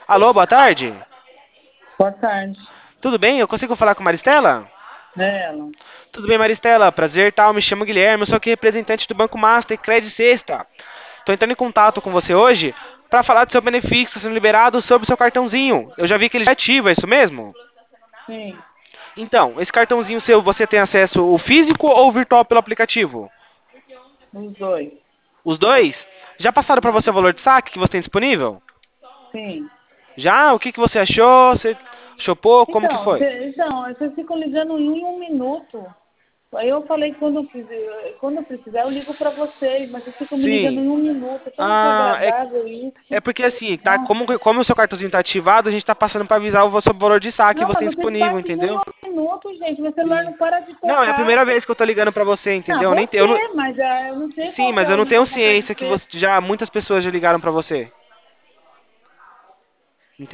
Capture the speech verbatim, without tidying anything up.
Alô, boa tarde. Boa tarde. Tudo bem? Eu consigo falar com Maristela? É ela. Tudo bem, Maristela? Prazer, tal. Me chamo Guilherme, eu sou aqui representante do Banco Master Credit Sexta. Tô entrando em contato com você hoje para falar do seu benefício que está sendo liberado sobre o seu cartãozinho. Eu já vi que ele já é ativo, é isso mesmo? Sim, Então, esse cartãozinho seu, você tem acesso o físico ou o virtual pelo aplicativo? os dois. Os dois? Já passaram para você o valor de saque que você tem disponível? Sim. Já? O que, que você achou? Você achou pouco? Como que Então, foi? cê- então, vocês ficam ligando em um minuto. Aí eu falei que quando eu, quiser- quando eu precisar, eu ligo para vocês, mas vocês ficam me ligando Sim. em um minuto. É tão Ah, é, desagradável isso. é porque assim, tá? Nossa. Como, como o seu cartãozinho tá ativado, a gente tá passando para avisar o seu valor de saque que Não, você mas tem vocês disponível, passam em um entendeu? minuto, gente. Meu celular Sim. não para de Não, é a tocar. primeira vez que eu tô ligando pra você, Não, entendeu? Eu nem, eu não, você, mas ah, eu não sei sim, qual que mas é eu o não tenho negócio que ciência que aconteceu. você, já muitas pessoas já ligaram pra você.